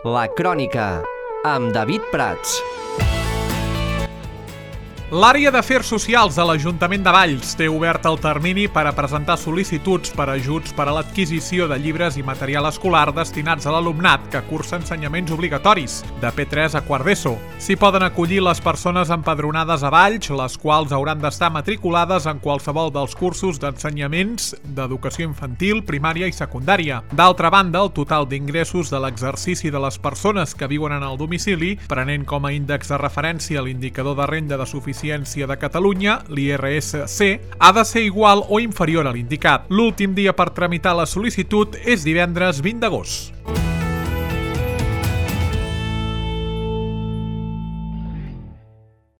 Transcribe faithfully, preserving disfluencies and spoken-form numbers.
La Crònica, amb David Prats. L'àrea d'Afers Socials de l'Ajuntament de Valls té obert el termini per a presentar sol·licituds per a ajuts per a l'adquisició de llibres i material escolar destinats a l'alumnat que cursa ensenyaments obligatoris, de P tres a quart d'ESO. S'hi poden acollir les persones empadronades a Valls, les quals hauran d'estar matriculades en qualsevol dels cursos d'ensenyaments d'educació infantil, primària i secundària. D'altra banda, el total d'ingressos de l'exercici de les persones que viuen en el domicili, prenent com a índex de referència l'indicador de renda de suficiència de Catalunya, l'I R S C, ha de ser igual o inferior a l'indicat. L'últim dia per tramitar la sol·licitud és divendres vint d'agost.